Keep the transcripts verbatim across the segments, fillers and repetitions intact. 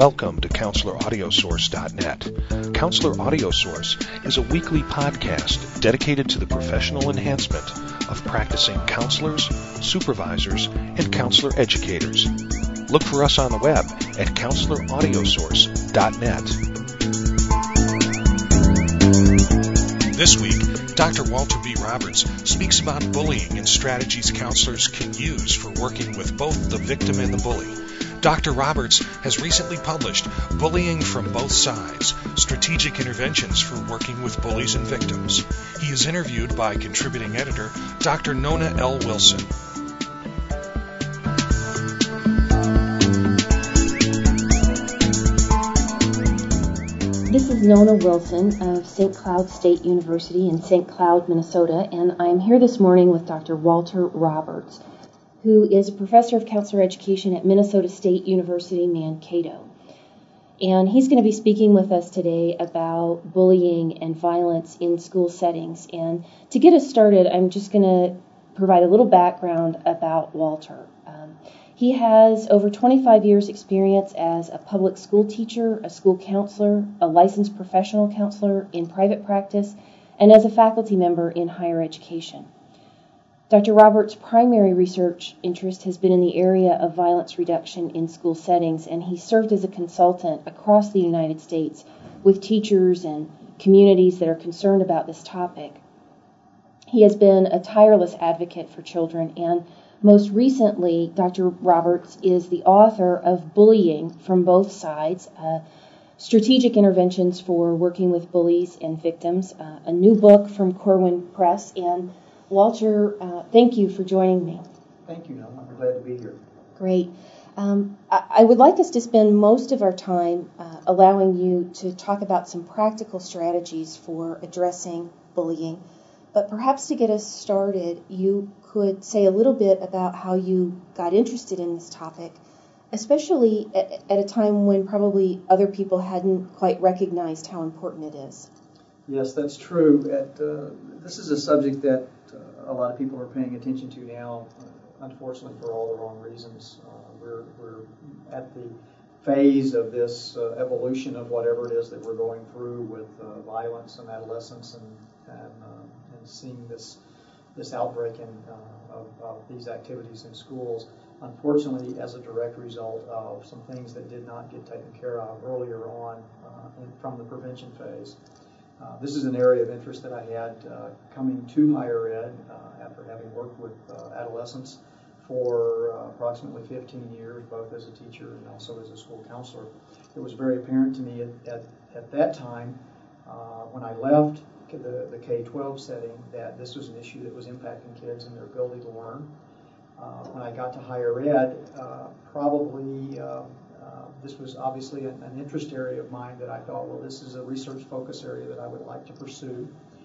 Welcome to Counselor Audio Source dot net. Counselor Audio Source is a weekly podcast dedicated to the professional enhancement of practicing counselors, supervisors, and counselor educators. Look for us on the web at Counselor Audio Source dot net. This week, Doctor Walter B. Roberts speaks about bullying and strategies counselors can use for working with both the victim and the bully. Doctor Roberts has recently published Bullying from Both Sides, Strategic Interventions for Working with Bullies and Victims. He is interviewed by contributing editor Doctor Nona L. Wilson. This is Nona Wilson of Saint Cloud State University in Saint Cloud, Minnesota, and I'm here this morning with Doctor Walter Roberts, who is a professor of counselor education at Minnesota State University, Mankato. And he's going to be speaking with us today about bullying and violence in school settings. And to get us started, I'm just going to provide a little background about Walter. Um, he has over twenty-five years experience as a public school teacher, a school counselor, a licensed professional counselor in private practice, and as a faculty member in higher education. Doctor Roberts' primary research interest has been in the area of violence reduction in school settings, and he served as a consultant across the United States with teachers and communities that are concerned about this topic. He has been a tireless advocate for children, and most recently, Doctor Roberts is the author of Bullying from Both Sides, uh, Strategic Interventions for Working with Bullies and Victims, uh, a new book from Corwin Press. And Walter, uh, thank you for joining me. Thank you, Nona. I'm glad to be here. Great. Um, I, I would like us to spend most of our time uh, allowing you to talk about some practical strategies for addressing bullying. But perhaps to get us started, you could say a little bit about how you got interested in this topic, especially at, at a time when probably other people hadn't quite recognized how important it is. Yes, that's true. At, uh, this is a subject that uh, a lot of people are paying attention to now, uh, unfortunately for all the wrong reasons. Uh, we're, we're at the phase of this uh, evolution of whatever it is that we're going through with uh, violence and adolescence and, and, uh, and seeing this this outbreak in, uh, of, of these activities in schools, unfortunately as a direct result of some things that did not get taken care of earlier on uh, in, from the prevention phase. Uh, this is an area of interest that I had uh, coming to higher ed uh, after having worked with uh, adolescents for uh, approximately fifteen years, both as a teacher and also as a school counselor. It was very apparent to me at, at, at that time uh, when I left the, the K twelve setting that this was an issue that was impacting kids and their ability to learn. Uh, when I got to higher ed, uh, probably uh, uh, this was obviously an, an interest area of mine that I thought, well, this is a research focus area that I would like to pursue.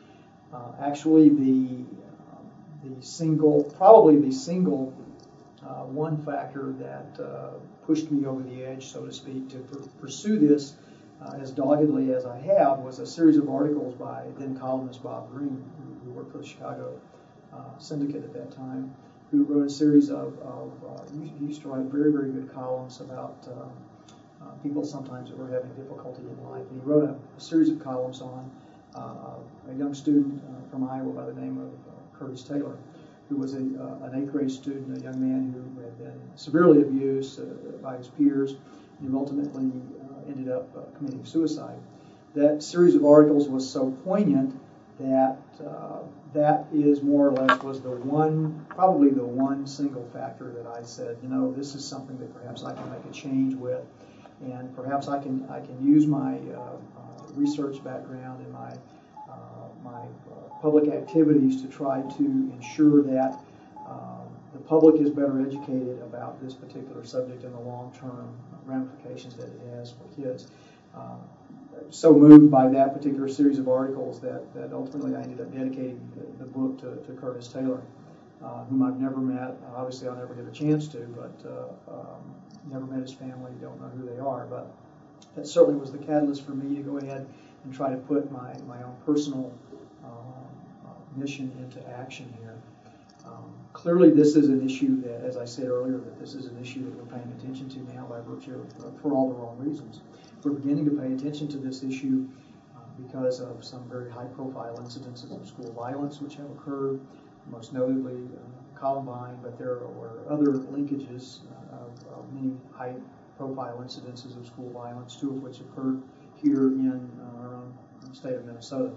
Uh, actually, the um, the single, probably the single uh, one factor that uh, pushed me over the edge, so to speak, to pr- pursue this uh, as doggedly as I have was a series of articles by then columnist Bob Greene, who, who worked for the Chicago uh, Syndicate at that time, who wrote a series of, of uh, he used to write very, very good columns about uh, uh, people sometimes that were having difficulty in life. And he wrote a, a series of columns on uh, a young student uh, from Iowa by the name of uh, Curtis Taylor, who was a, uh, an eighth grade student, a young man who had been severely abused uh, by his peers, and who ultimately uh, ended up uh, committing suicide. That series of articles was so poignant that uh, that is more or less was the one, probably the one single factor that I said, you know, this is something that perhaps I can make a change with, and perhaps I can I can use my uh, uh, research background and my uh, my uh, public activities to try to ensure that um, the public is better educated about this particular subject and the long-term ramifications that it has for kids. Uh, so moved by that particular series of articles that, that ultimately I ended up dedicating the, the book to, to Curtis Taylor, uh, whom I've never met. Obviously, I'll never get a chance to, but uh, um, never met his family, don't know who they are. But that certainly was the catalyst for me to go ahead and try to put my, my own personal uh, uh, mission into action here. Um, clearly, this is an issue that, as I said earlier, that this is an issue that we're paying attention to now by virtue of, uh, for all the wrong reasons. We're beginning to pay attention to this issue uh, because of some very high-profile incidences of school violence which have occurred, most notably uh, Columbine, but there are other linkages uh, of, of many high-profile incidences of school violence, two of which occurred here in uh, our own state of Minnesota.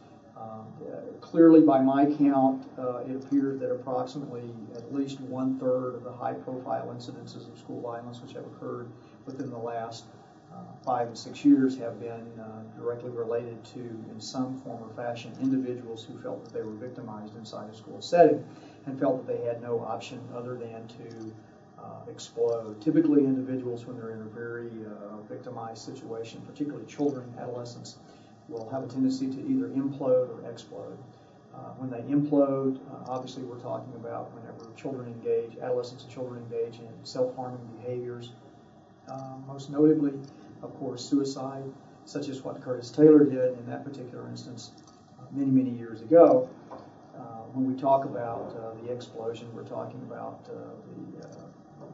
Um, uh, clearly, by my count, uh, it appears that approximately at least one-third of the high-profile incidences of school violence which have occurred within the last uh, five to six years have been uh, directly related to, in some form or fashion, individuals who felt that they were victimized inside a school setting and felt that they had no option other than to uh, explode. Typically, individuals, when they're in a very uh, victimized situation, particularly children, adolescents, will have a tendency to either implode or explode. Uh, when they implode, uh, obviously we're talking about whenever children engage, adolescents and children engage in self-harming behaviors. Uh, most notably, of course, suicide, such as what Curtis Taylor did in that particular instance uh, many, many years ago. Uh, when we talk about uh, the explosion, we're talking about uh, the uh,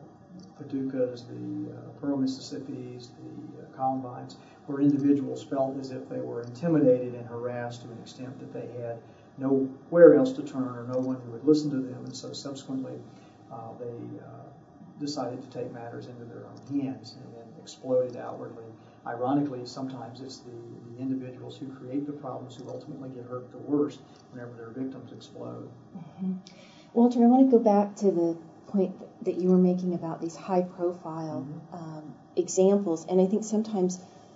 Paducahs, the uh, Pearl Mississippis, the uh, Columbines, where individuals felt as if they were intimidated and harassed to an extent that they had nowhere else to turn or no one who would listen to them, and so subsequently uh, they uh, decided to take matters into their own hands and then exploded outwardly. Ironically, sometimes it's the, the individuals who create the problems who ultimately get hurt the worst whenever their victims explode. Mm-hmm. Walter, I want to go back to the point that you were making about these high-profile mm-hmm. um, examples, and I think sometimes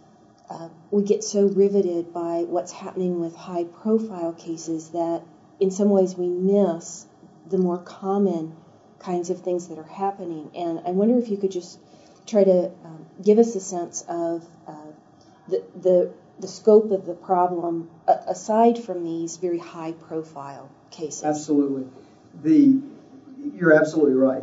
Uh, we get so riveted by what's happening with high-profile cases that in some ways we miss the more common kinds of things that are happening. And I wonder if you could just try to um, give us a sense of uh, the, the, the scope of the problem uh, aside from these very high-profile cases. Absolutely. The You're absolutely right.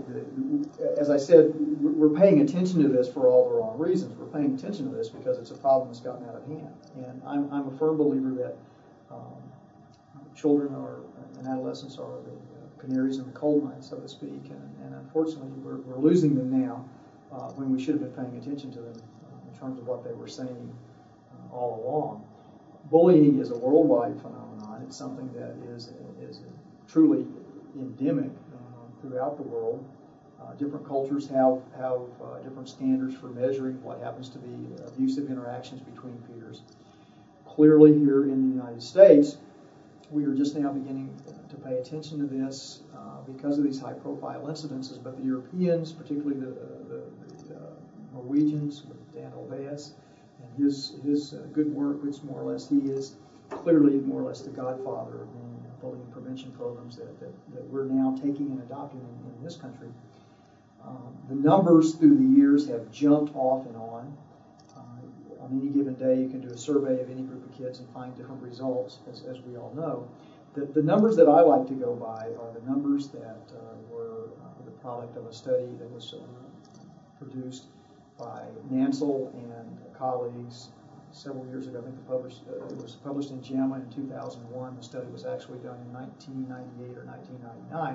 As I said, we're paying attention to this for all the wrong reasons. We're paying attention to this because it's a problem that's gotten out of hand. And I'm, I'm a firm believer that um, children are, and adolescents are the canaries in the coal mine, so to speak. And, and unfortunately, we're, we're losing them now uh, when we should have been paying attention to them uh, in terms of what they were saying uh, all along. Bullying is a worldwide phenomenon. It's something that is, is truly endemic throughout the world. Uh, different cultures have, have uh, different standards for measuring what happens to be abusive interactions between peers. Clearly here in the United States, we are just now beginning to pay attention to this uh, because of these high-profile incidences, but the Europeans, particularly the, the, the uh, Norwegians with Dan Olweus and his, his uh, good work, which more or less he is clearly more or less the godfather of the bullying prevention programs that, that, that we're now taking and adopting in, in this country. Um, the numbers through the years have jumped off and on. Uh, on any given day, you can do a survey of any group of kids and find different results, as, as we all know. The, the numbers that I like to go by are the numbers that uh, were uh, the product of a study that was uh, produced by Nansel and colleagues several years ago. I think the published, uh, it was published in JAMA in two thousand one. The study was actually done in nineteen ninety-eight or nineteen ninety-nine.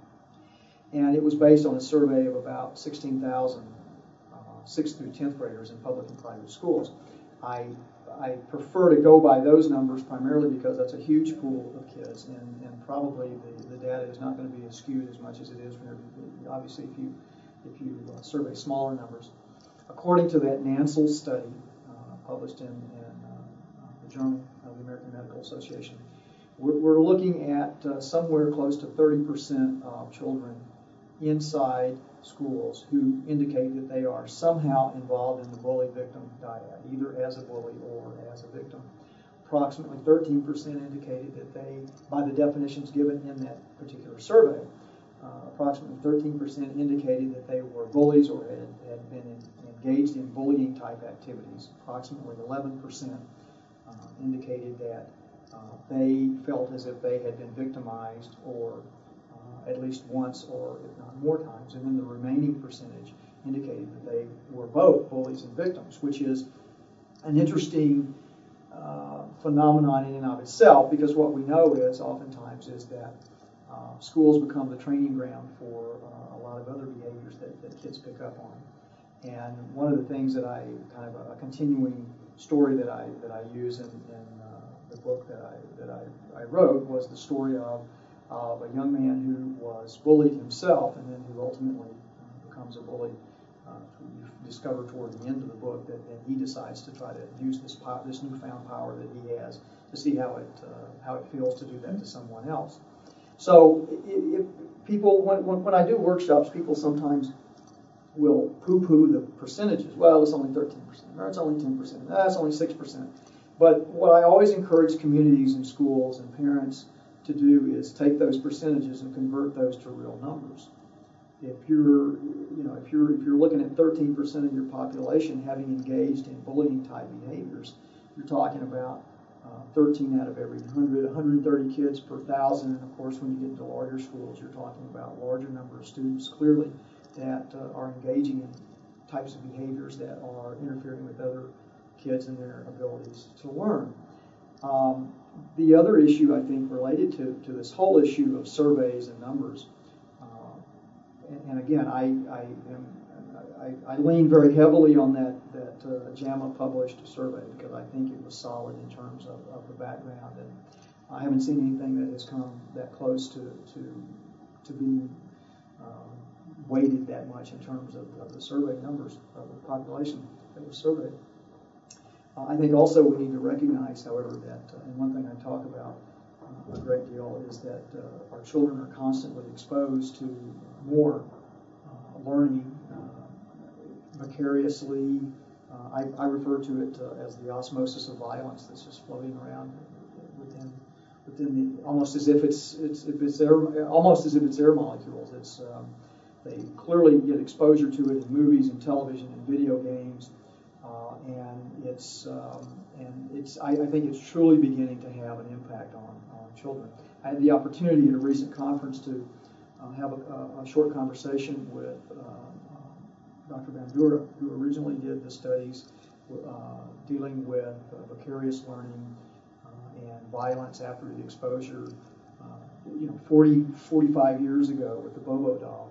And it was based on a survey of about sixteen thousand uh, sixth through tenth graders in public and private schools. I, I prefer to go by those numbers primarily because that's a huge pool of kids, and, and probably the, the data is not going to be as skewed as much as it is whenever, obviously, if you, if you uh, survey smaller numbers. According to that Nansel study, published in, in uh, the Journal of the American Medical Association, we're, we're looking at uh, somewhere close to thirty percent of children inside schools who indicate that they are somehow involved in the bully-victim dyad, either as a bully or as a victim. Approximately thirteen percent indicated that they, by the definitions given in that particular survey, uh, approximately thirteen percent indicated that they were bullies or had, had been in, engaged in bullying type activities. Approximately eleven percent uh, indicated that uh, they felt as if they had been victimized or uh, at least once or if not more times, and then the remaining percentage indicated that they were both bullies and victims, which is an interesting uh, phenomenon in and of itself, because what we know is oftentimes is that uh, uh, schools become the training ground for uh, a lot of other behaviors that, that kids pick up on. And one of the things that I, kind of a, a continuing story that I that I use in, in uh, the book that I that I, I wrote was the story of, of a young man who was bullied himself and then who ultimately uh, becomes a bully. Uh, you discover toward the end of the book that, that he decides to try to use this power, this newfound power that he has to see how it uh, how it feels to do that to someone else. So if, if people, when, when when I do workshops, people sometimes will poo-poo the percentages. Well, it's only thirteen percent, or it's only ten percent, no, it's only six percent. But what I always encourage communities and schools and parents to do is take those percentages and convert those to real numbers. If you're, you know, if you're if you're looking at thirteen percent of your population having engaged in bullying type behaviors, you're talking about uh, thirteen out of every one hundred, one hundred thirty kids per thousand. And of course, when you get into larger schools, you're talking about a larger number of students clearly that uh, are engaging in types of behaviors that are interfering with other kids and their abilities to learn. Um, the other issue, I think, related to, to this whole issue of surveys and numbers, uh, and, and again, I, I, am, I, I lean very heavily on that, that uh, JAMA published survey because I think it was solid in terms of, of the background, and I haven't seen anything that has come that close to, to, to being um, weighted that much in terms of, of the survey numbers of the population that was surveyed. Uh, I think also we need to recognize, however, that, uh, and one thing I talk about uh, a great deal is that uh, our children are constantly exposed to more uh, learning uh, vicariously. Uh, I, I refer to it uh, as the osmosis of violence that's just floating around within within the, almost as if it's it's if it's air, almost as if it's air molecules. It's um, They clearly get exposure to it in movies and television and video games, uh, and it's um, and it's. I, I think it's truly beginning to have an impact on, on children. I had the opportunity at a recent conference to uh, have a, a short conversation with uh, uh, Doctor Bandura, who originally did the studies uh, dealing with uh, vicarious learning uh, and violence after the exposure. Uh, you know, forty, forty-five years ago with the Bobo doll.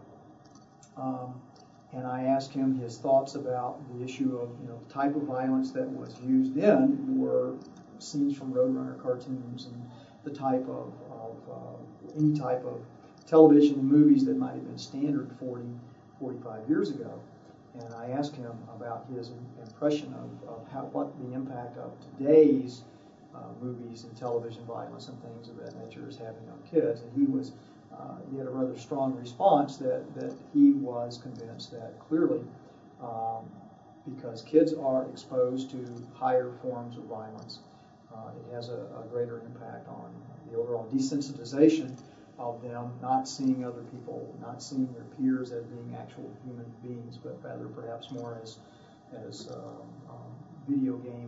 Um, and I asked him his thoughts about the issue of, you know, the type of violence that was used then were scenes from Roadrunner cartoons and the type of, of uh, any type of television and movies that might have been standard forty, forty-five years ago. And I asked him about his impression of, of how, what the impact of today's uh, movies and television violence and things of that nature is having on kids. And he was Uh, he had a rather strong response that, that he was convinced that clearly um, because kids are exposed to higher forms of violence, uh, it has a, a greater impact on the overall desensitization of them not seeing other people, not seeing their peers as being actual human beings, but rather perhaps more as, as um, um, video game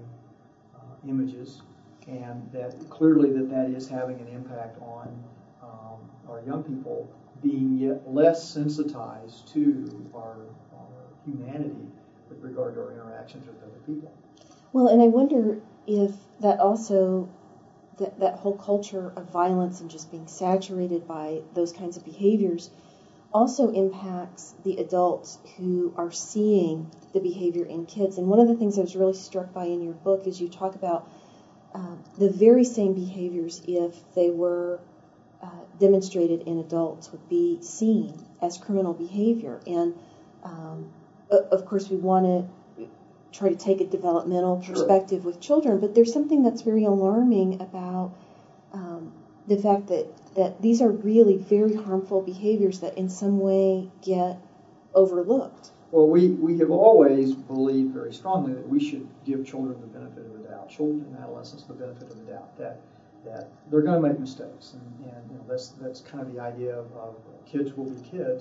uh, images, and that clearly that that is having an impact on Um, our young people being yet less sensitized to our, our humanity with regard to our interactions with other people. Well, and I wonder if that also, that, that whole culture of violence and just being saturated by those kinds of behaviors also impacts the adults who are seeing the behavior in kids. And one of the things I was really struck by in your book is you talk about uh, the very same behaviors, if they were Uh, demonstrated in adults, would be seen as criminal behavior. And um, of course we want to try to take a developmental perspective sure. with children, but there's something that's very alarming about um, the fact that, that these are really very harmful behaviors that in some way get overlooked. Well, we, we have always believed very strongly that we should give children the benefit of the doubt, children and adolescents the benefit of the doubt, that that they're going to make mistakes, and, and you know, that's that's kind of the idea of, of kids will be kids.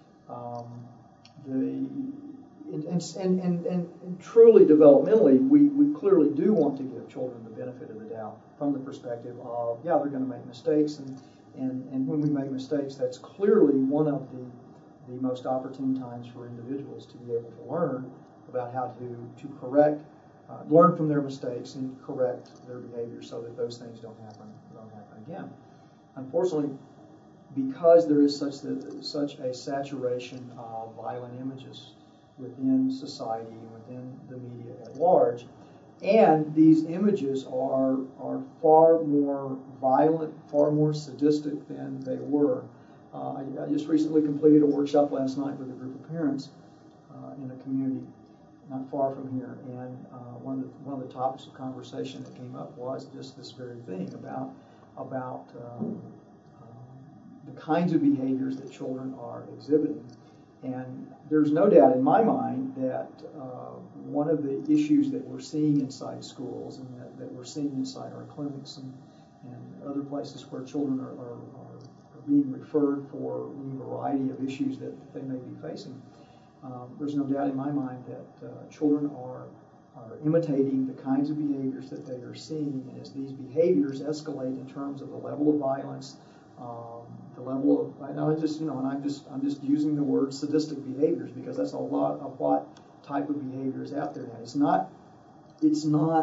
Um, the and and, and, and and truly developmentally, we, we clearly do want to give children the benefit of the doubt from the perspective of, yeah, they're going to make mistakes, and and and when we make mistakes, that's clearly one of the the most opportune times for individuals to be able to learn about how to to correct. Uh, learn from their mistakes and correct their behavior so that those things don't happen don't happen again. Unfortunately, because there is such the, such a saturation of violent images within society and within the media at large, and these images are are far more violent, far more sadistic than they were. Uh, I, I just recently completed a workshop last night with a group of parents uh, in a community not far from here, and uh, one of the one of the topics of conversation that came up was just this very thing about about um, um, the kinds of behaviors that children are exhibiting. And there's no doubt in my mind that uh, one of the issues that we're seeing inside schools and that, that we're seeing inside our clinics and, and other places where children are, are, are being referred for any variety of issues that they may be facing, um, there's no doubt in my mind that uh, children are, are imitating the kinds of behaviors that they are seeing. And as these behaviors escalate in terms of the level of violence, um, the level of, I know I just, you know, and I'm just, I'm just using the word sadistic behaviors because that's a lot of what type of behavior is out there now. It's not, it's not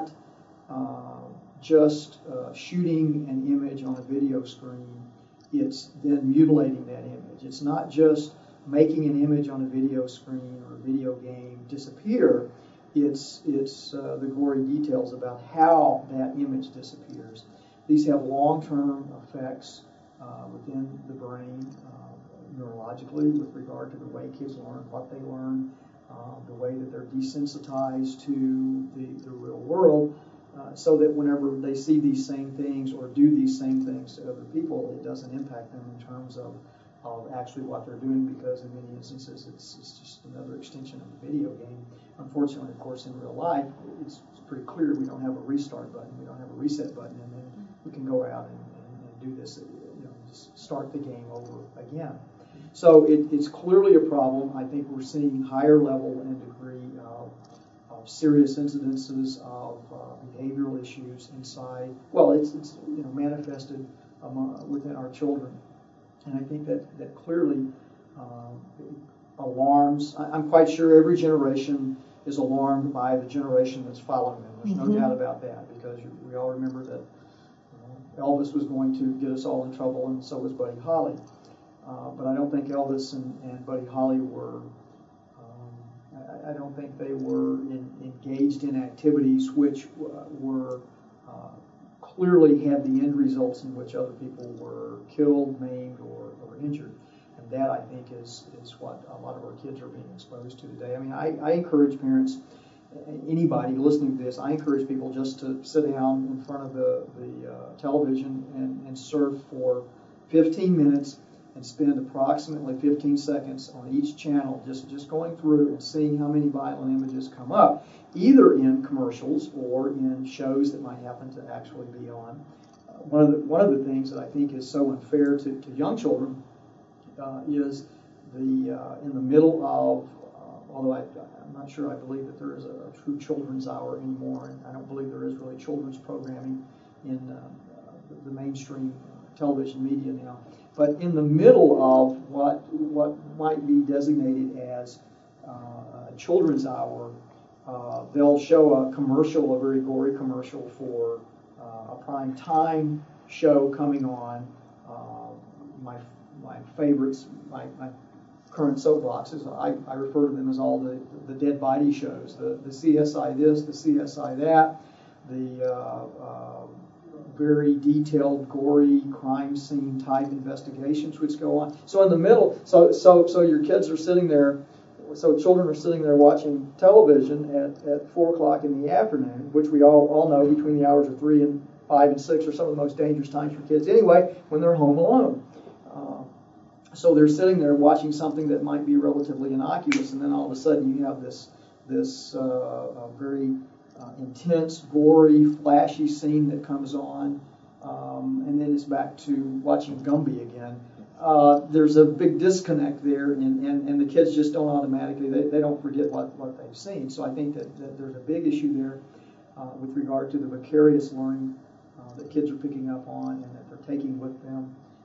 uh, just uh, shooting an image on a video screen. It's then mutilating that image. It's not just making an image on a video screen or a video game disappear. It's, it's uh, the gory details about how that image disappears. These have long-term effects Uh, within the brain uh, neurologically with regard to the way kids learn, what they learn, uh, the way that they're desensitized to the, the real world, uh, so that whenever they see these same things or do these same things to other people, it doesn't impact them in terms of, of actually what they're doing, because in many instances it's, it's just another extension of the video game. Unfortunately, of course, in real life, it's, it's pretty clear we don't have a restart button, we don't have a reset button, and then we can go out and, and, and do this, you know, just start the game over again. So it, it's clearly a problem. I think we're seeing higher level and degree of, of serious incidences of uh, behavioral issues inside. Well, it's, it's you know manifested among, within our children, and I think that that clearly um, alarms. I, I'm quite sure every generation is alarmed by the generation that's following them. There's mm-hmm. no doubt about that, because you, we all remember that you know, Elvis was going to get us all in trouble, and so was Buddy Holly. Uh, but I don't think Elvis and, and Buddy Holly were, um, I, I don't think they were in, engaged in activities which uh, were uh, clearly had the end results in which other people were killed, maimed, or, or injured. And that, I think, is, is what a lot of our kids are being exposed to today. I mean, I, I encourage parents, anybody listening to this, I encourage people just to sit down in front of the, the uh, television and, and surf for fifteen minutes and spend approximately fifteen seconds on each channel just, just going through and seeing how many violent images come up, either in commercials or in shows that might happen to actually be on. Uh, one of the one of the things that I think is so unfair to, to young children uh, is the uh, in the middle of, uh, although I, I'm not sure I believe that there is a, a true children's hour anymore, and I don't believe there is really children's programming in uh, the, the mainstream uh, television media now. But in the middle of what what might be designated as uh, a children's hour, uh, they'll show a commercial, a very gory commercial for uh, a prime time show coming on. Uh, my my favorites, my, my current soapboxes, I, I refer to them as all the, the dead body shows, the, the C S I this, the C S I that, the uh, uh, very detailed, gory crime scene type investigations which go on. So in the middle, so so so your kids are sitting there, so children are sitting there watching television at, at four o'clock in the afternoon, which we all, all know between the hours of three and five and six are some of the most dangerous times for kids anyway, when they're home alone. Uh, so they're sitting there watching something that might be relatively innocuous, and then all of a sudden you have this this uh, very Uh, intense, gory, flashy scene that comes on, um, and then it's back to watching Gumby again. Uh, there's a big disconnect there, and, and, and the kids just don't automatically, they, they don't forget what, what they've seen. So I think that, that there's a big issue there uh, with regard to the vicarious learning uh, that kids are picking up on and that they're taking with them.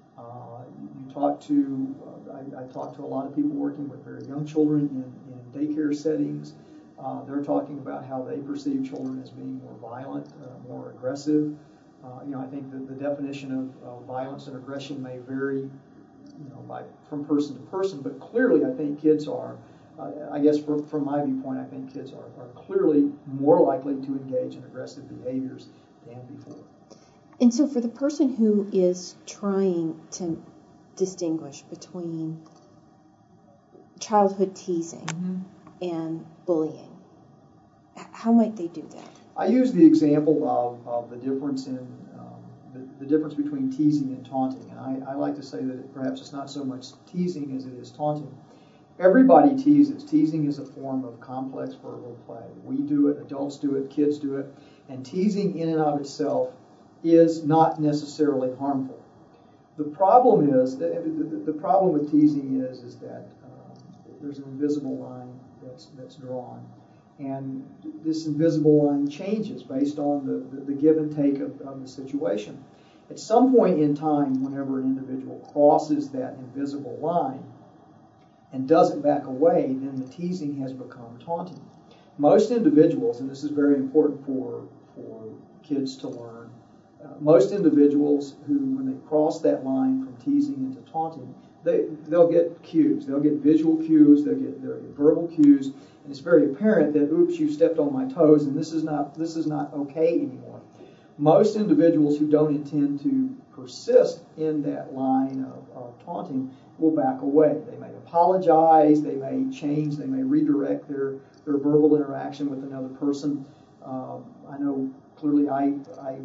Uh, you, you talk to, uh, I, I talk to a lot of people working with very young children in, in daycare settings. Uh, they're talking about how they perceive children as being more violent, uh, more aggressive. Uh, you know, I think that the definition of, of violence and aggression may vary you know, by from person to person. But clearly, I think kids are, uh, I guess from, from my viewpoint, I think kids are, are clearly more likely to engage in aggressive behaviors than before. And so for the person who is trying to distinguish between childhood teasing mm-hmm. and bullying, how might they do that? I use the example of, of the difference in um, the, the difference between teasing and taunting. And I, I like to say that it, perhaps it's not so much teasing as it is taunting. Everybody teases. Teasing is a form of complex verbal play. We do it, adults do it, kids do it. And teasing in and of itself is not necessarily harmful. The problem is, the, the, the problem with teasing is, is that um, there's an invisible line that's, that's drawn. And this invisible line changes based on the, the, the give and take of, of the situation. At some point in time, whenever an individual crosses that invisible line and doesn't back away, then the teasing has become taunting. Most individuals, and this is very important for, for kids to learn, uh, most individuals who, when they cross that line from teasing into taunting, they, they'll get cues. They'll get visual cues, they'll get, they'll get verbal cues, and it's very apparent that, oops, you stepped on my toes, and this is not, this is not okay anymore. Most individuals who don't intend to persist in that line of, of taunting will back away. They may apologize, they may change, they may redirect their, their verbal interaction with another person. Um, I know clearly I, I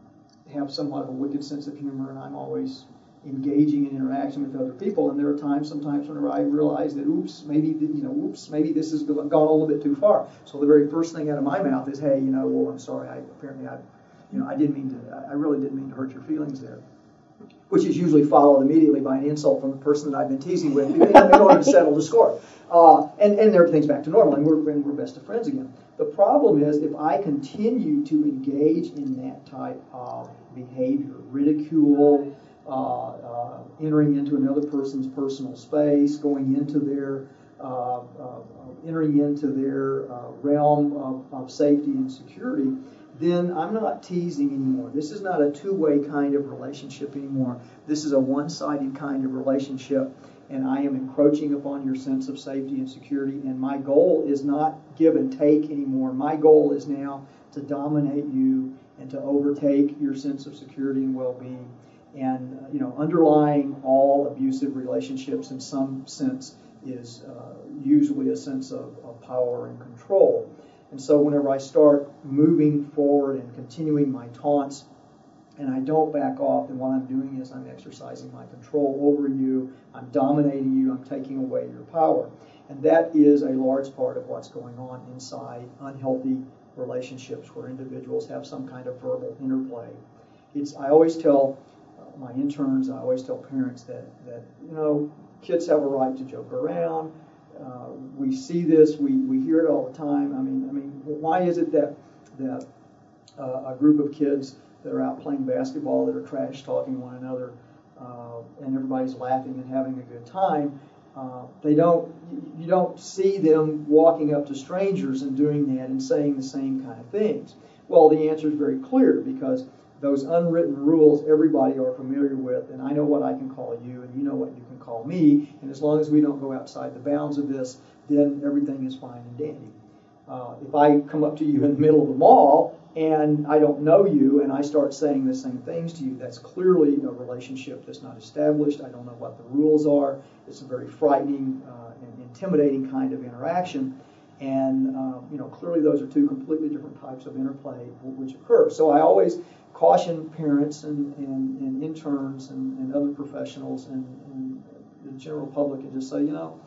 have somewhat of a wicked sense of humor, and I'm always engaging in interaction with other people, and there are times, sometimes whenever I realize that, oops, maybe, you know, oops, maybe this has gone a little bit too far. So the very first thing out of my mouth is, hey, you know, well, I'm sorry, I apparently I, you know, I didn't mean to, I really didn't mean to hurt your feelings there. Which is usually followed immediately by an insult from the person that I've been teasing with in order to settle the score. Uh, and, and everything's back to normal, and we're, and we're best of friends again. The problem is if I continue to engage in that type of behavior, ridicule, uh, uh, entering into another person's personal space, going into their, uh, uh, entering into their uh, realm of, of safety and security, then I'm not teasing anymore. This is not a two-way kind of relationship anymore. This is a one-sided kind of relationship, and I am encroaching upon your sense of safety and security, and my goal is not give and take anymore. My goal is now to dominate you and to overtake your sense of security and well-being. And, uh, you know, underlying all abusive relationships in some sense is uh, usually a sense of, of power and control. And so whenever I start moving forward and continuing my taunts and I don't back off, then what I'm doing is I'm exercising my control over you, I'm dominating you, I'm taking away your power. And that is a large part of what's going on inside unhealthy relationships where individuals have some kind of verbal interplay. It's, I always tell uh, my interns, I always tell parents that, that, you know, kids have a right to joke around. Uh, we see this, we, we hear it all the time. I mean, I mean, why is it that that uh, a group of kids that are out playing basketball that are trash talking one another, uh, and everybody's laughing and having a good time, uh, they don't, you don't see them walking up to strangers and doing that and saying the same kind of things? Well, the answer is very clear, because those unwritten rules everybody are familiar with, and I know what I can call you, and you know what you can call me, and as long as we don't go outside the bounds of this, then everything is fine and dandy. Uh, if I come up to you in the middle of the mall, and I don't know you, and I start saying the same things to you, that's clearly a relationship that's not established. I don't know what the rules are. It's a very frightening uh, and intimidating kind of interaction. And, uh, you know, clearly those are two completely different types of interplay which occur. So I always caution parents and, and, and interns and, and other professionals and, and the general public and just say, you know,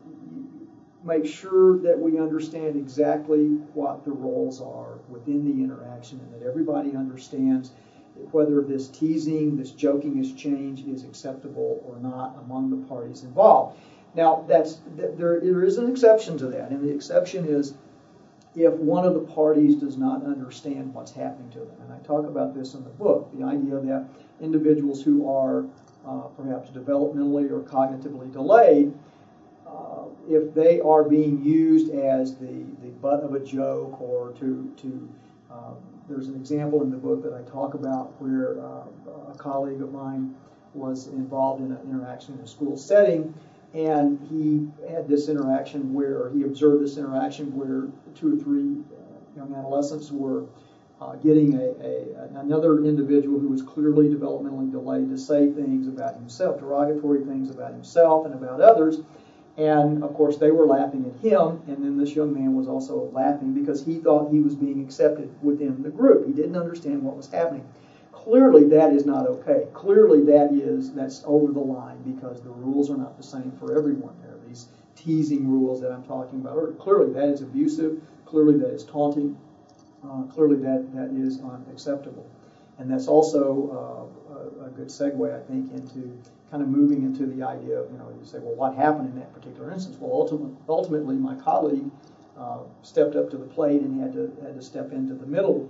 make sure that we understand exactly what the roles are within the interaction and that everybody understands whether this teasing, this joking exchange is acceptable or not among the parties involved. Now, that's there, there is an exception to that, and the exception is if one of the parties does not understand what's happening to them. And I talk about this in the book, the idea that individuals who are uh, perhaps developmentally or cognitively delayed, uh, if they are being used as the, the butt of a joke or to, to uh, there's an example in the book that I talk about where uh, a colleague of mine was involved in an interaction in a school setting, and he had this interaction where he observed this interaction where two or three uh, young adolescents were uh, getting a, a another individual who was clearly developmentally delayed to say things about himself, derogatory things about himself and about others. And, of course, they were laughing at him, and then this young man was also laughing because he thought he was being accepted within the group. He didn't understand what was happening. Clearly, that is not okay. Clearly, that is, that's over the line because the rules are not the same for everyone. There are these teasing rules that I'm talking about. Clearly, that is abusive. Clearly, that is taunting. Uh, clearly, that, that is unacceptable. And that's also uh, a, a good segue, I think, into kind of moving into the idea of, you know, you say, well, what happened in that particular instance? Well, ultimately, ultimately my colleague uh, stepped up to the plate and had to had to step into the middle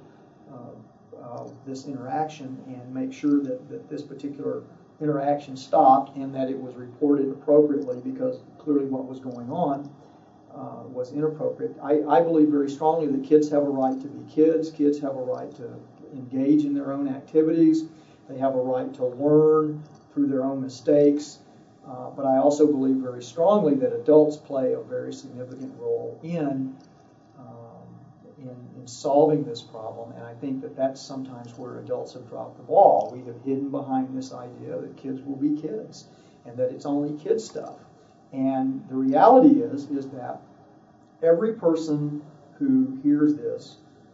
uh, of this interaction and make sure that, that this particular interaction stopped and that it was reported appropriately, because clearly what was going on uh, was inappropriate. I, I believe very strongly that kids have a right to be kids. Kids have a right to engage in their own activities. They have a right to learn through their own mistakes. Uh, but I also believe very strongly that adults play a very significant role in, um, in, in solving this problem. And I think that that's sometimes where adults have dropped the ball. We have hidden behind this idea that kids will be kids and that it's only kid stuff. And the reality is, is that every person who hears this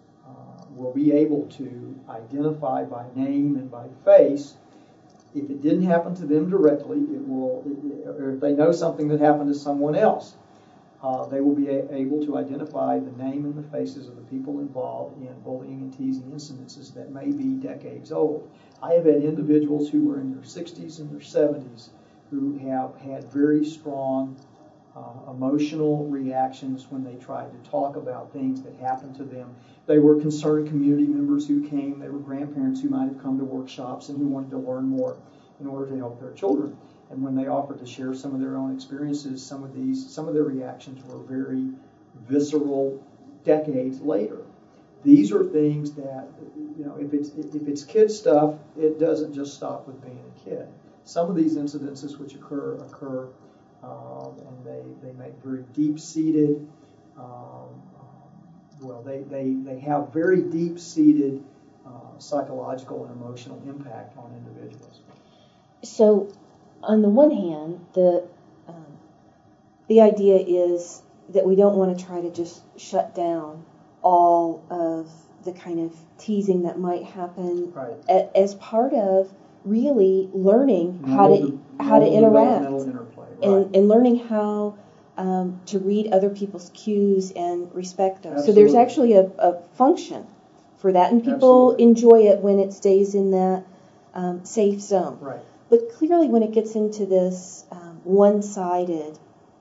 uh, will be able to identify by name and by face. If it didn't happen to them directly, it will, or if they know something that happened to someone else, uh, they will be a- able to identify the name and the faces of the people involved in bullying and teasing incidences that may be decades old. I have had individuals who were in their sixties and their seventies who have had very strong uh, emotional reactions when they tried to talk about things that happened to them. They were concerned community members who came. They were grandparents who might have come to workshops and who wanted to learn more in order to help their children. And when they offered to share some of their own experiences, some of these, some of their reactions were very visceral decades later. These are things that, you know, if it's if it's kid stuff, it doesn't just stop with being a kid. Some of these incidences which occur occur, um, and they they make very deep-seated. Um, Well, they, they, they have very deep-seated uh, psychological and emotional impact on individuals. So, on the one hand, the um, the idea is that we don't want to try to just shut down all of the kind of teasing that might happen right. a, as part of really learning Normal, how to how to interact interplay, right. and, and learning how Um, to read other people's cues and respect those. Absolutely. So there's actually a, a function for that, and people Absolutely. enjoy it when it stays in that um, safe zone. Right. But clearly when it gets into this um, one-sided,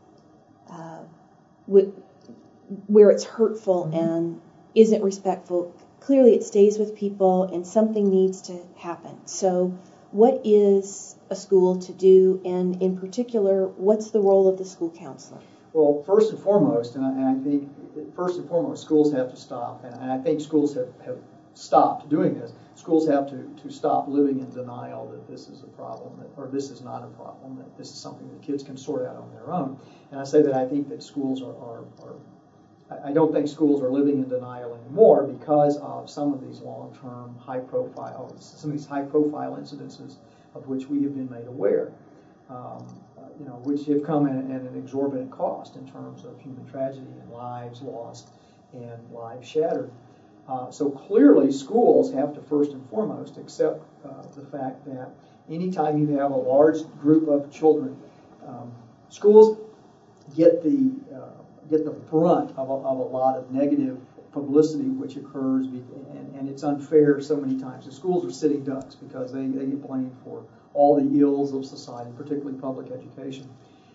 uh, w- where it's hurtful Mm-hmm. and isn't respectful, clearly it stays with people and something needs to happen. So what is a school to do, and in particular, what's the role of the school counselor? Well, first and foremost, and I, and I think first and foremost, schools have to stop, and, and I think schools have, have stopped doing this. Schools have to, to stop living in denial that this is a problem, that, or this is not a problem, that this is something that kids can sort out on their own. And I say that I think that schools are, are, are I don't think schools are living in denial anymore because of some of these long-term, high-profile, some of these high-profile incidences of which we have been made aware, um, uh, you know, which have come at, at an exorbitant cost in terms of human tragedy and lives lost and lives shattered. Uh, so clearly, schools have to first and foremost accept uh, the fact that anytime you have a large group of children, um, schools get the uh, get the brunt of a, of a lot of negative publicity which occurs, and, and it's unfair so many times. The schools are sitting ducks because they, they get blamed for all the ills of society, particularly public education.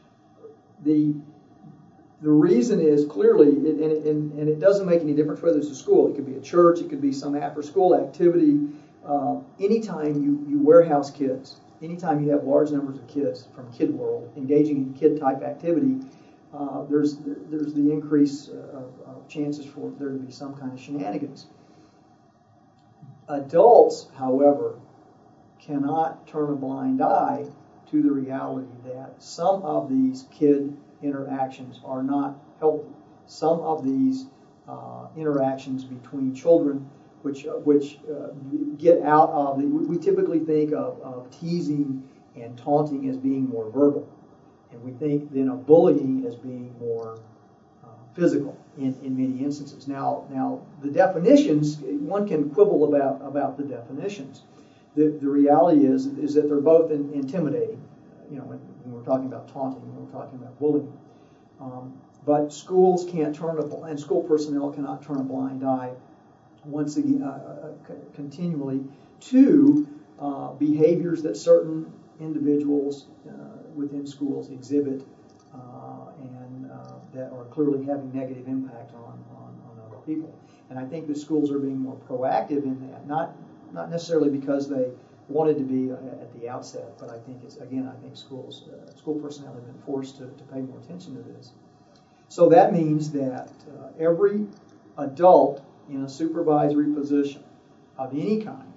The the reason is clearly, and it, and, and it doesn't make any difference whether it's a school. It could be a church, it could be some after-school activity. Uh, anytime you, you warehouse kids, anytime you have large numbers of kids from Kid World engaging in kid-type activity, Uh, there's there's the increase of, of chances for there to be some kind of shenanigans. Adults, however, cannot turn a blind eye to the reality that some of these kid interactions are not healthy. Some of these uh, interactions between children, which uh, which uh, get out of the, we typically think of, of teasing and taunting as being more verbal, and we think then of bullying as being more uh, physical in, in many instances. Now, now the definitions, one can quibble about about the definitions. The, the reality is is that they're both in, intimidating. You know, when, when we're talking about taunting, when we're talking about bullying. Um, but schools can't turn a and school personnel cannot turn a blind eye once again uh, uh, continually to uh, behaviors that certain individuals uh, within schools exhibit uh, and uh, that are clearly having negative impact on, on, on other people. And I think that schools are being more proactive in that, not not necessarily because they wanted to be at the outset, but I think it's, again, I think schools, uh, school personnel have been forced to, to pay more attention to this. So that means that uh, every adult in a supervisory position of any kind,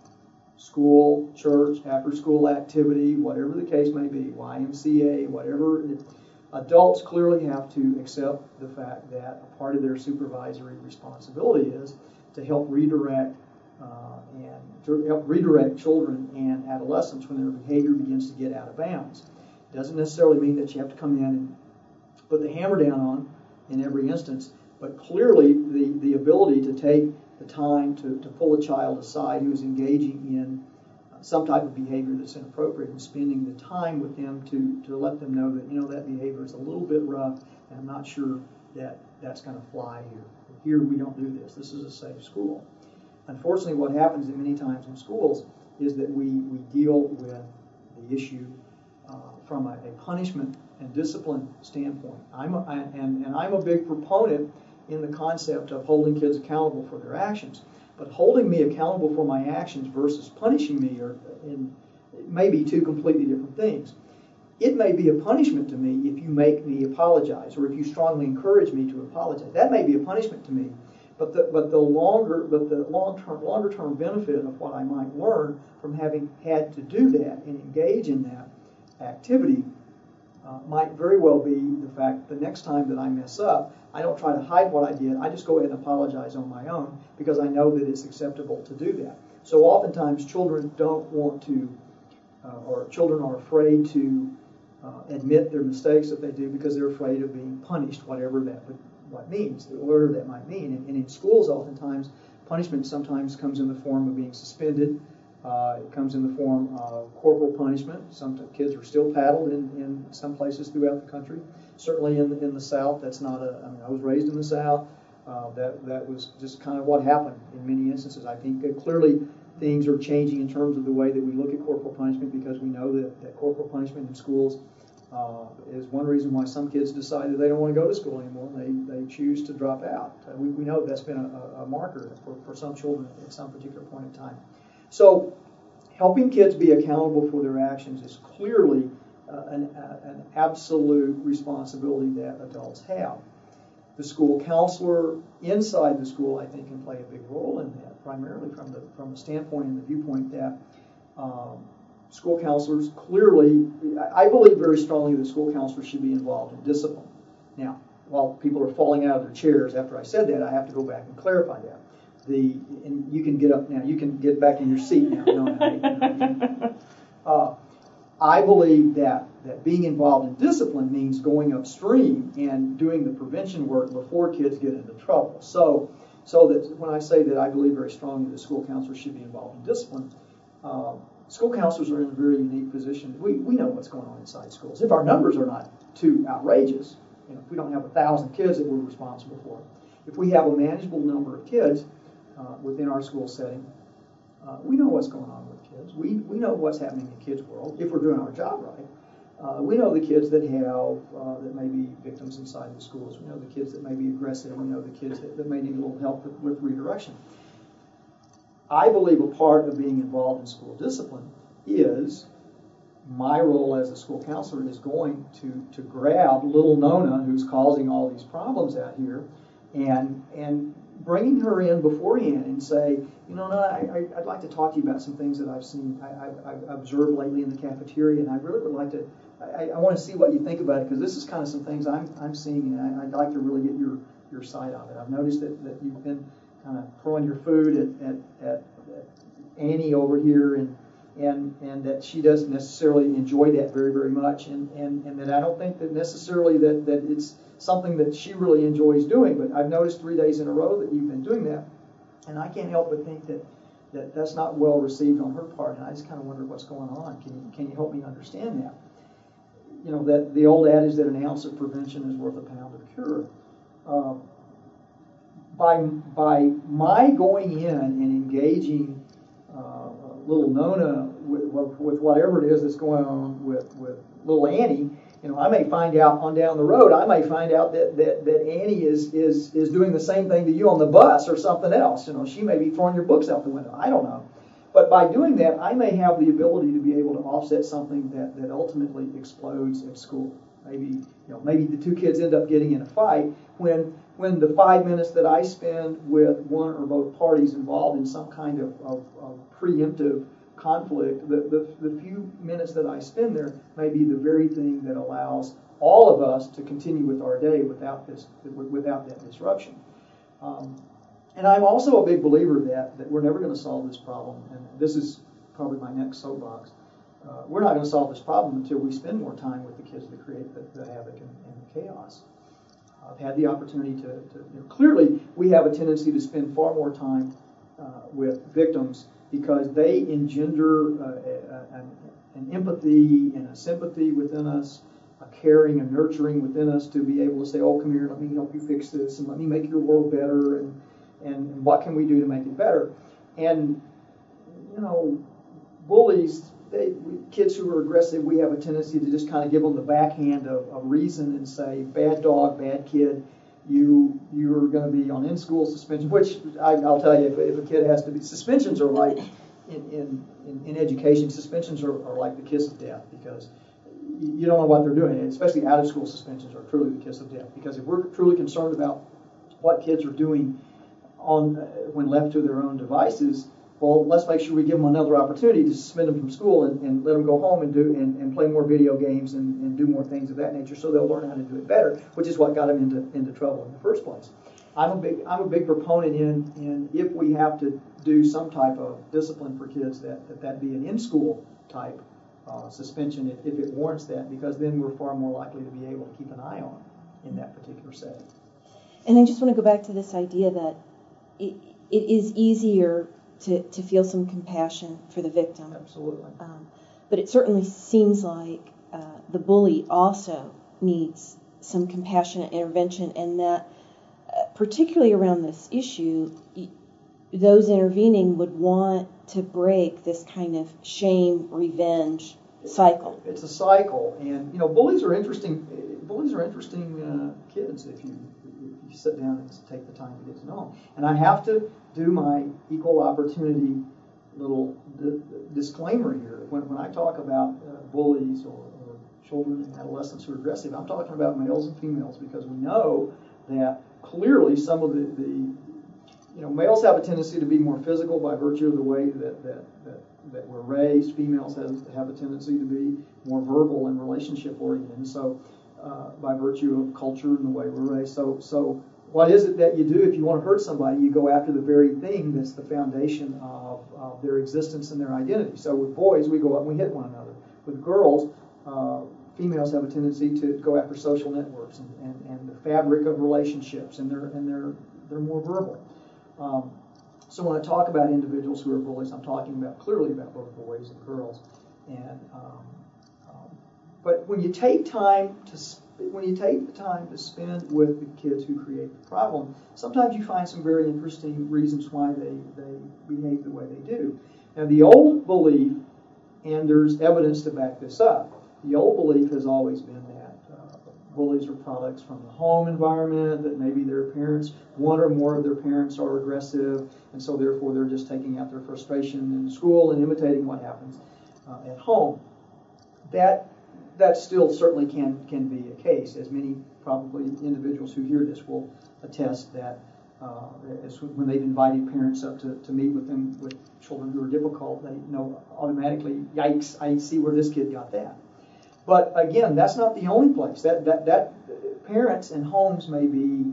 school, church, after-school activity, whatever the case may be, Y M C A, whatever, it, adults clearly have to accept the fact that a part of their supervisory responsibility is to help redirect Uh, and to help redirect children and adolescents when their behavior begins to get out of bounds. It doesn't necessarily mean that you have to come in and put the hammer down on in every instance, but clearly the, the ability to take the time to, to pull a child aside who is engaging in uh, some type of behavior that's inappropriate and spending the time with them to, to let them know that, you know, that behavior is a little bit rough and I'm not sure that that's going to fly here. Here we don't do this. This is a safe school. Unfortunately, what happens many times in schools is that we, we deal with the issue uh, from a, a punishment and discipline standpoint. I'm a, I, and, and I'm a big proponent in the concept of holding kids accountable for their actions. But holding me accountable for my actions versus punishing me are in, may be two completely different things. It may be a punishment to me if you make me apologize or if you strongly encourage me to apologize. That may be a punishment to me. But the but the longer but the long term longer term benefit of what I might learn from having had to do that and engage in that activity uh, might very well be the fact the next time that I mess up, I don't try to hide what I did. I just go ahead and apologize on my own because I know that it's acceptable to do that. So oftentimes children don't want to, uh, or children are afraid to uh, admit their mistakes that they do because they're afraid of being punished, whatever that would. What means, whatever that might mean. And, and in schools, oftentimes, punishment sometimes comes in the form of being suspended. Uh, it comes in the form of corporal punishment. Some kids are still paddled in, in some places throughout the country. Certainly in, in the South, that's not a, I mean, I was raised in the South. Uh, that, that was just kind of what happened in many instances. I think that clearly things are changing in terms of the way that we look at corporal punishment because we know that, that corporal punishment in schools Uh, is one reason why some kids decide that they don't want to go to school anymore. They they choose to drop out. Uh, we, we know that's been a, a marker for, for some children at some particular point in time. So helping kids be accountable for their actions is clearly uh, an, uh, an absolute responsibility that adults have. The school counselor inside the school, I think, can play a big role in that, primarily from the from the standpoint and the viewpoint that um, school counselors clearly, I believe very strongly that school counselors should be involved in discipline. Now, while people are falling out of their chairs after I said that, I have to go back and clarify that. The and you can get up now. You can get back in your seat now. No, no, uh, I believe that that being involved in discipline means going upstream and doing the prevention work before kids get into trouble. So, so that when I say that I believe very strongly that school counselors should be involved in discipline. Uh, School counselors are in a very unique position. We, we know what's going on inside schools. If our numbers are not too outrageous, you know, if we don't have a thousand kids that we're responsible for, if we have a manageable number of kids uh, within our school setting, uh, we know what's going on with kids. We, we know what's happening in kids' world if we're doing our job right. Uh, we know the kids that have uh, that may be victims inside the schools. We know the kids that may be aggressive. We know the kids that, that may need a little help with, with redirection. I believe a part of being involved in school discipline is my role as a school counselor is going to, to grab little Nona, who's causing all these problems out here, and and bringing her in beforehand and say, you know, no, I, I, I'd like to talk to you about some things that I've seen, I, I, I've observed lately in the cafeteria, and I really would like to, I, I want to see what you think about it, because this is kind of some things I'm I'm seeing, and I, I'd like to really get your, your side on it. I've noticed that, that you've been kind of throwing your food at, at, at, at Annie over here, and and and that she doesn't necessarily enjoy that very, very much, and, and, and that I don't think that necessarily that, that it's something that she really enjoys doing, but I've noticed three days in a row that you've been doing that, and I can't help but think that, that that's not well received on her part, and I just kind of wonder what's going on. Can you, can you help me understand that? You know, that the old adage that an ounce of prevention is worth a pound of cure. Uh, by, by my going in and engaging uh, little Nona with, with whatever it is that's going on with, with little Annie, you know, I may find out on down the road, I may find out that, that, that Annie is, is, is doing the same thing to you on the bus or something else. You know, she may be throwing your books out the window. I don't know. But by doing that, I may have the ability to be able to offset something that, that ultimately explodes at school. Maybe, you know, maybe the two kids end up getting in a fight when when the five minutes that I spend with one or both parties involved in some kind of, of, of preemptive conflict, the, the, the few minutes that I spend there may be the very thing that allows all of us to continue with our day without this, without that disruption. Um, and I'm also a big believer that, that we're never going to solve this problem, and this is probably my next soapbox. Uh, we're not going to solve this problem until we spend more time with the kids that create the, the havoc and, and the chaos. I've had the opportunity to, to you know, clearly we have a tendency to spend far more time uh, with victims because they engender uh, a, a, an empathy and a sympathy within us, a caring and nurturing within us to be able to say, oh, come here, let me help you fix this, and let me make your world better, and, and what can we do to make it better? And, you know, bullies, they, we, kids who are aggressive, we have a tendency to just kind of give them the backhand of, of reason and say, bad dog, bad kid, you, you're going to be on in-school suspension, which I, I'll tell you, if, if a kid has to be, suspensions are like, in, in, in, in education, suspensions are, are like the kiss of death, because you don't know what they're doing, especially out-of-school suspensions are truly the kiss of death, because if we're truly concerned about what kids are doing on uh, when left to their own devices, well, let's make sure we give them another opportunity to suspend them from school and, and let them go home and do and, and play more video games and, and do more things of that nature, so they'll learn how to do it better, which is what got them into into trouble in the first place. I'm a big I'm a big proponent in in if we have to do some type of discipline for kids, that that, that be an in-school type uh, suspension if, if it warrants that, because then we're far more likely to be able to keep an eye on in that particular setting. And I just want to go back to this idea that it, it is easier to, to feel some compassion for the victim. Absolutely. Um, but it certainly seems like uh, the bully also needs some compassionate intervention, and that uh, particularly around this issue, y- those intervening would want to break this kind of shame, revenge cycle. It's a cycle, and you know, bullies are interesting. Bullies are interesting uh, kids if you if you sit down and take the time to get to know them. And I have to do my equal opportunity little d- disclaimer here. When when I talk about uh, bullies or, or children and adolescents who are aggressive, I'm talking about males and females, because we know that clearly some of the, the you know, males have a tendency to be more physical by virtue of the way that that, that, that we're raised. Females have, have a tendency to be more verbal and relationship oriented. And so uh, by virtue of culture and the way we're raised. So so what is it that you do if you want to hurt somebody? You go after the very thing that's the foundation of, of their existence and their identity. So with boys, we go up and we hit one another. With girls, uh, females have a tendency to go after social networks and, and, and the fabric of relationships, and they're and they're they're more verbal. Um, so when I talk about individuals who are bullies, I'm talking about clearly about both boys and girls. And um, um, but when you take time to sp- when you take the time to spend with the kids who create the problem, sometimes you find some very interesting reasons why they they behave the way they do. Now, the old belief, and there's evidence to back this up, the old belief has always been that uh, bullies are products from the home environment, that maybe their parents, one or more of their parents are aggressive, and so therefore they're just taking out their frustration in school and imitating what happens uh, at home. That that still certainly can can be a case, as many probably individuals who hear this will attest that uh, as when they've invited parents up to, to meet with them with children who are difficult, they know automatically, yikes, I see where this kid got that. But again, that's not the only place. That that that parents and homes may be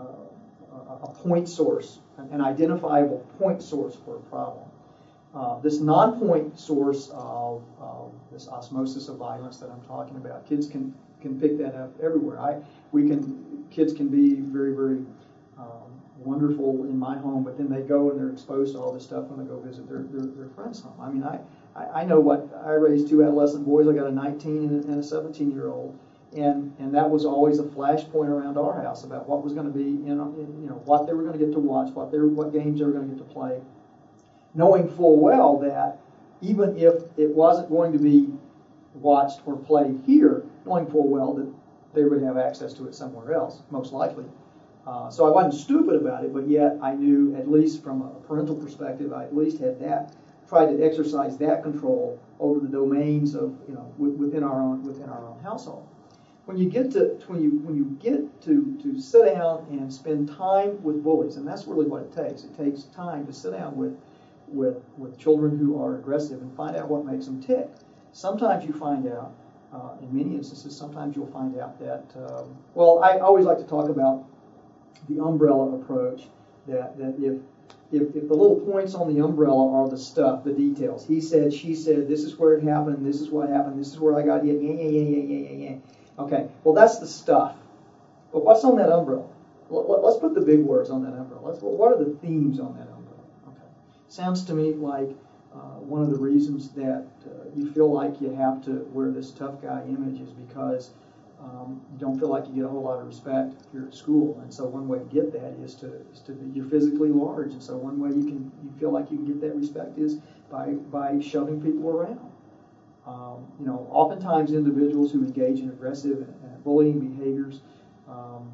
uh, a point source, an identifiable point source for a problem. Uh, this non-point source of, of this osmosis of violence that I'm talking about, kids can can pick that up everywhere. I we can kids can be very very um, wonderful in my home, but then they go and they're exposed to all this stuff when they go visit their their, their friends' home. I mean, I, I I know what I raised two adolescent boys. I got a nineteen and a seventeen year old, and and that was always a flashpoint around our house about what was going to be in, in you know what they were going to get to watch, what they were, what games they were going to get to play. Knowing full well that even if it wasn't going to be watched or played here, knowing full well that they would have access to it somewhere else, most likely. Uh, so I wasn't stupid about it, but yet I knew, at least from a parental perspective, I at least had that, tried to exercise that control over the domains of, you know, within our own within our own household. When you get to when you when you get to to sit down and spend time with bullies, and that's really what it takes. It takes time to sit down with. with with children who are aggressive and find out what makes them tick. Sometimes you find out, uh, in many instances, sometimes you'll find out that, um, well, I always like to talk about the umbrella approach, that, that if, if if the little points on the umbrella are the stuff, the details, he said, she said, this is where it happened, this is what happened, this is where I got hit, yeah, yeah, yeah, yeah, yeah, yeah. Okay, well, that's the stuff. But what's on that umbrella? Let's put the big words on that umbrella. Let's, what are the themes on that umbrella? Sounds to me like uh, one of the reasons that uh, you feel like you have to wear this tough guy image is because um, you don't feel like you get a whole lot of respect if you're at school. And so one way to get that is to is to be, you're physically large. And so one way you can you feel like you can get that respect is by by shoving people around. Um, you know, oftentimes individuals who engage in aggressive and, and bullying behaviors. Um,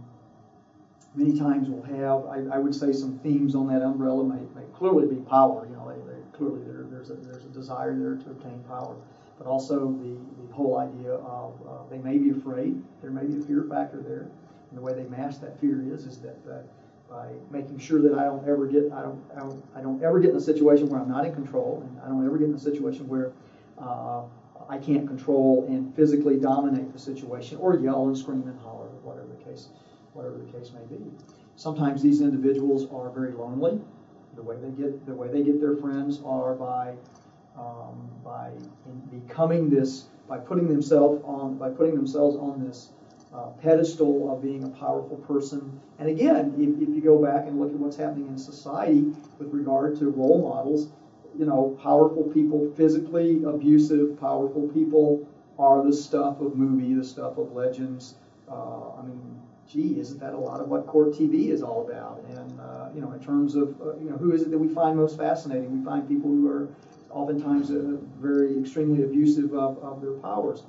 Many times we'll have, I, I would say, some themes on that umbrella may, may clearly be power. You know, they, they clearly there, there's a there's a desire there to obtain power, but also the, the whole idea of uh, they may be afraid. There may be a fear factor there, and the way they mask that fear is is that uh, by making sure that I don't ever get I don't, I don't I don't ever get in a situation where I'm not in control, and I don't ever get in a situation where uh, I can't control and physically dominate the situation, or yell and scream and holler, whatever the case. whatever the case may be. Sometimes these individuals are very lonely. The way they get the way they get their friends are by um, by becoming this, by putting themselves on by putting themselves on this uh, pedestal of being a powerful person. And again, if, if you go back and look at what's happening in society with regard to role models, you know, powerful people, physically abusive, powerful people are the stuff of movie, the stuff of legends. Uh, I mean. Gee, isn't that a lot of what court T V is all about? And, uh, you know, in terms of, uh, you know, who is it that we find most fascinating? We find people who are oftentimes uh, very extremely abusive of, of their powers.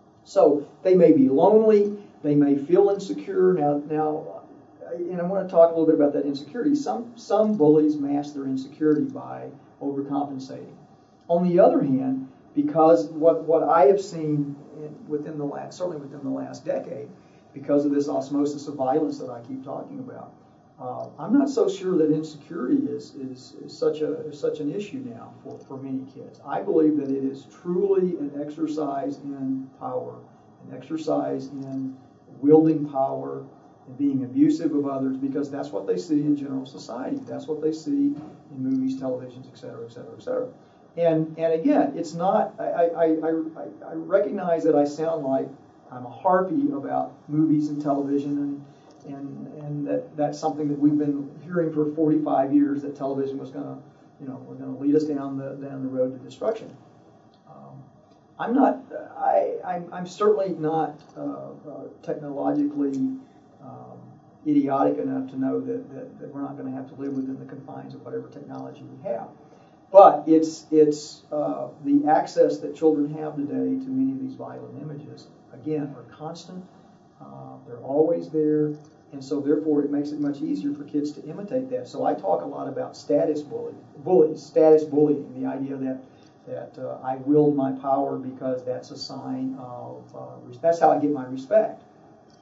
So they may be lonely. They may feel insecure. Now, now, and I want to talk a little bit about that insecurity. Some, some bullies mask their insecurity by overcompensating. On the other hand, because what, what I have seen in, within the last, certainly within the last decade, because of this osmosis of violence that I keep talking about, uh, I'm not so sure that insecurity is, is, is such a is such an issue now for, for many kids. I believe that it is truly an exercise in power, an exercise in wielding power and being abusive of others, because that's what they see in general society. That's what they see in movies, televisions, et cetera, et cetera, et cetera. And and again, it's not. I I, I, I recognize that I sound like I'm a harpy about movies and television, and and and that that's something that we've been hearing for forty-five years, that television was going to, you know, was going to lead us down the down the road to destruction. Um, I'm not. I I'm, I'm certainly not uh, uh, technologically um, idiotic enough to know that, that that we're not going to have to live within the confines of whatever technology we have. But it's it's uh, the access that children have today to many of these violent images, again, are constant. Uh, they're always there, and so therefore it makes it much easier for kids to imitate that. So I talk a lot about status bullying, bullies, status bullying, the idea that that uh, I wield my power because that's a sign of uh, that's how I get my respect.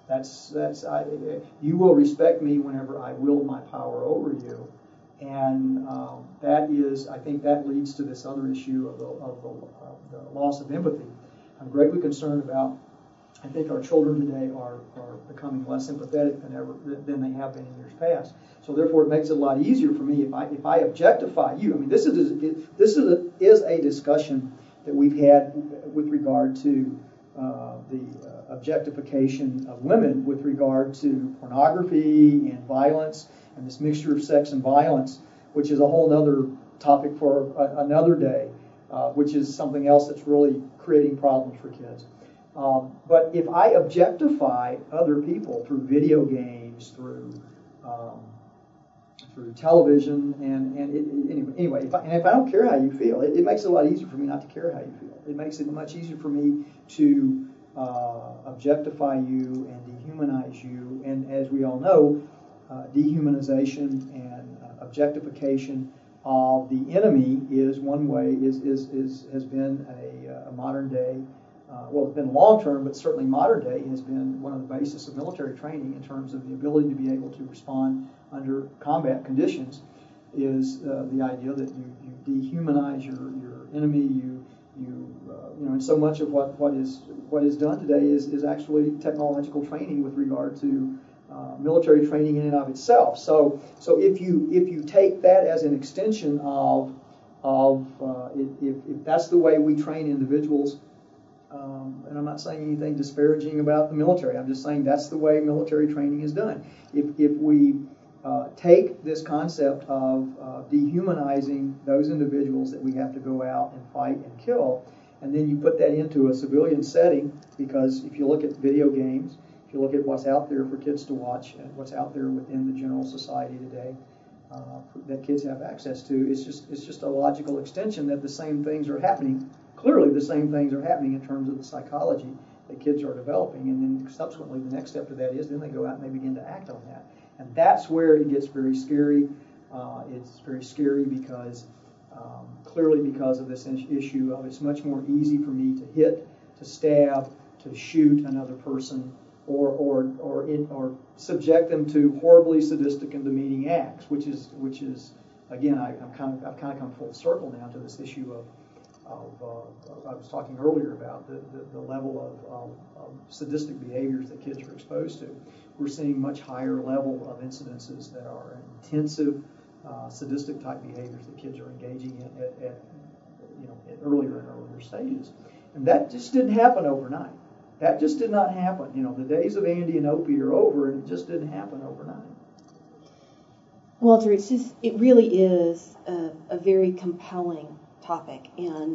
That's that's I, you will respect me whenever I wield my power over you, and um, that is I think that leads to this other issue of the of the, of the loss of empathy. I'm greatly concerned about. I think our children today are, are becoming less empathetic than ever than they have been in years past. So therefore, it makes it a lot easier for me if I if I objectify you. I mean, this is this is a, is a discussion that we've had with regard to uh, the uh, objectification of women, with regard to pornography and violence, and this mixture of sex and violence, which is a whole other topic for a, another day, uh, which is something else that's really creating problems for kids. Um, but if I objectify other people through video games, through um, through television, and and it, anyway, anyway if I, and if I don't care how you feel, it, it makes it a lot easier for me not to care how you feel. It makes it much easier for me to uh, objectify you and dehumanize you. And as we all know, uh, dehumanization and uh, objectification of the enemy is one way is is, is has been a, a modern day. Uh, well, it's been long term, but certainly modern day has been one of the basis of military training in terms of the ability to be able to respond under combat conditions. Is uh, the idea that you, you dehumanize your, your enemy, you you uh, you know, and so much of what, what is what is done today is, is actually technological training with regard to uh, military training in and of itself. So so if you if you take that as an extension of of uh, if, if that's the way we train individuals. Um, and I'm not saying anything disparaging about the military. I'm just saying that's the way military training is done. If if we uh, take this concept of uh, dehumanizing those individuals that we have to go out and fight and kill, and then you put that into a civilian setting, because if you look at video games, if you look at what's out there for kids to watch, and what's out there within the general society today uh, that kids have access to, it's just it's just a logical extension that the same things are happening. Clearly, the same things are happening in terms of the psychology that kids are developing, and then subsequently the next step to that is then they go out and they begin to act on that. And that's where it gets very scary. Uh, it's very scary because, um, clearly because of this issue of it's much more easy for me to hit, to stab, to shoot another person, or or or in, or subject them to horribly sadistic and demeaning acts, which is which is again I, I'm kind of I've kind of come full circle now to this issue of. Of, uh, I was talking earlier about the, the, the level of, of, of sadistic behaviors that kids are exposed to. We're seeing much higher level of incidences that are intensive uh, sadistic type behaviors that kids are engaging in at, at you know at earlier and earlier stages, and that just didn't happen overnight. That just did not happen. You know, the days of Andy and Opie are over, and it just didn't happen overnight. Walter, it's just it really is a, a very compelling topic, and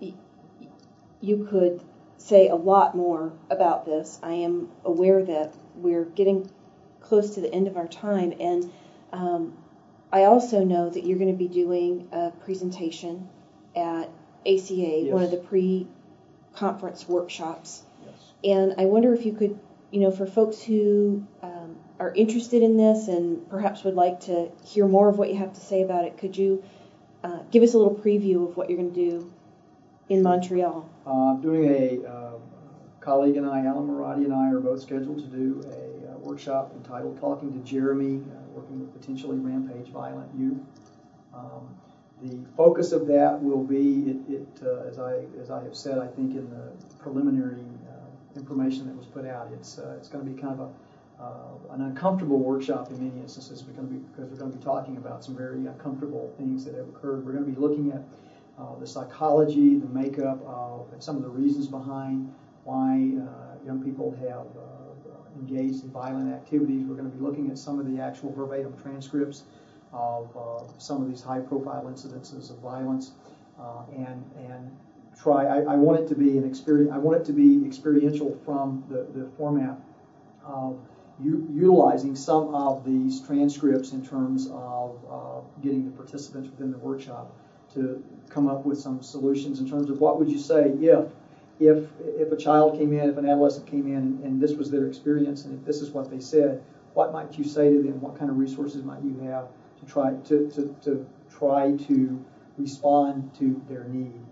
you could say a lot more about this. I am aware that we're getting close to the end of our time, and um, I also know that you're going to be doing a presentation at A C A, yes. one of the pre-conference workshops. Yes. And I wonder if you could, you know, for folks who um, are interested in this and perhaps would like to hear more of what you have to say about it, could you Uh, give us a little preview of what you're going to do in Montreal. Uh, I'm doing a uh, colleague and I, Alan Maradi, and I are both scheduled to do a uh, workshop entitled "Talking to Jeremy," uh, working with potentially rampage violent youth. Um, the focus of that will be, it, it uh, as I as I have said, I think in the preliminary uh, information that was put out, it's uh, it's going to be kind of a Uh, an uncomfortable workshop in many instances because, be, because we're going to be talking about some very uncomfortable things that have occurred. We're going to be looking at uh, the psychology, the makeup of, and some of the reasons behind why uh, young people have uh, engaged in violent activities. We're going to be looking at some of the actual verbatim transcripts of uh, some of these high-profile incidences of violence, uh, and and try. I, I want it to be an experience. I want it to be experiential from the, the format of U- utilizing some of these transcripts in terms of uh, getting the participants within the workshop to come up with some solutions in terms of what would you say if if if a child came in, if an adolescent came in, and, and this was their experience, and if this is what they said, what might you say to them? What kind of resources might you have to try to to, to try to respond to their need?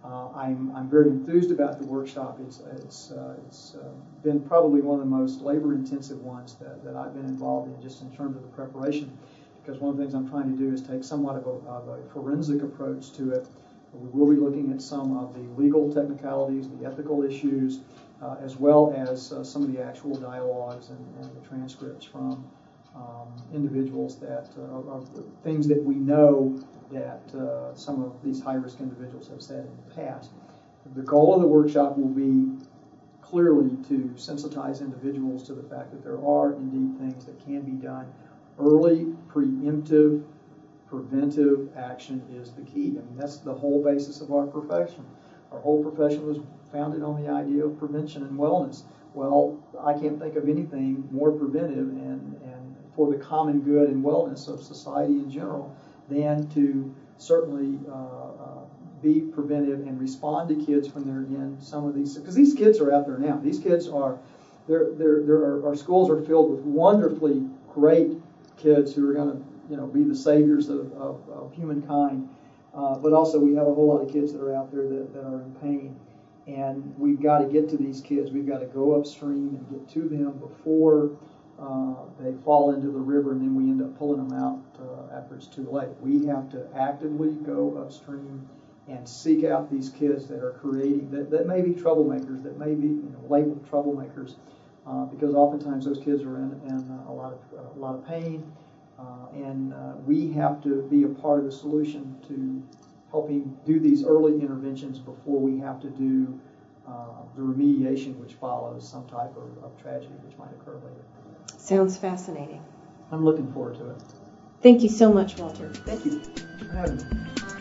Uh, I'm, I'm very enthused about the workshop. It's, it's, uh, it's uh, been probably one of the most labor-intensive ones that, that I've been involved in, just in terms of the preparation, because one of the things I'm trying to do is take somewhat of a, of a forensic approach to it. We will be looking at some of the legal technicalities, the ethical issues, uh, as well as uh, some of the actual dialogues and, and the transcripts from um, individuals that uh, are things that we know that uh, some of these high-risk individuals have said in the past. The goal of the workshop will be clearly to sensitize individuals to the fact that there are indeed things that can be done. Early, preemptive, preventive action is the key. I mean, that's the whole basis of our profession. Our whole profession was founded on the idea of prevention and wellness. Well, I can't think of anything more preventive and, and for the common good and wellness of society in general than to certainly uh, uh, be preventive and respond to kids when they're in some of these, because these kids are out there now. These kids are, they're, they're, they're, are, our schools are filled with wonderfully great kids who are going to, you know, be the saviors of, of, of humankind. Uh, but also we have a whole lot of kids that are out there that, that are in pain. And we've got to get to these kids. We've got to go upstream and get to them before uh, they fall into the river, and then we end up pulling them out uh, after it's too late. We have to actively go upstream and seek out these kids that are creating, that, that may be troublemakers, that may be, you know, labeled troublemakers, uh, because oftentimes those kids are in, in a lot of uh, a lot of pain, uh, and uh, we have to be a part of the solution to helping do these early interventions before we have to do uh, the remediation which follows some type of, of tragedy which might occur later. Sounds fascinating. I'm looking forward to it. Thank you so much, Walter. Thank you for having me.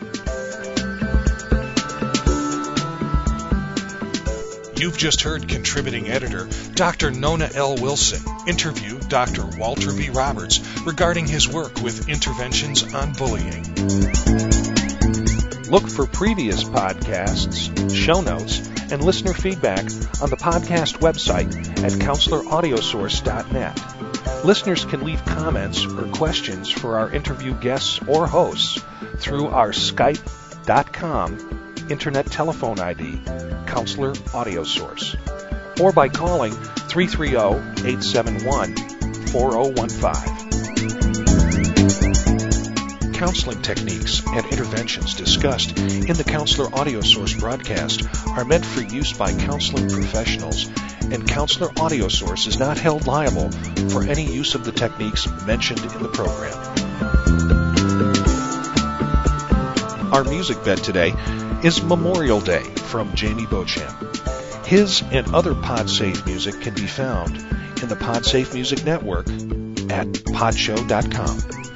You've just heard contributing editor Doctor Nona L. Wilson interview Doctor Walter B. Roberts regarding his work with interventions on bullying. Look for previous podcasts, show notes, and listener feedback on the podcast website at counselor audio source dot net. Listeners can leave comments or questions for our interview guests or hosts through our skype dot com internet telephone I D, Counselor Audio Source, or by calling three three zero, eight seven one, four zero one five. Counseling techniques and interventions discussed in the Counselor Audio Source broadcast are meant for use by counseling professionals, and Counselor Audio Source is not held liable for any use of the techniques mentioned in the program. Our music bed today is Memorial Day from Jamie Beauchamp. His and other PodSafe music can be found in the PodSafe Music Network at podshow dot com.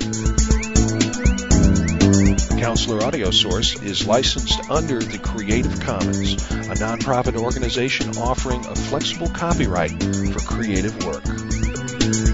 Counselor Audio Source is licensed under the Creative Commons, a nonprofit organization offering a flexible copyright for creative work.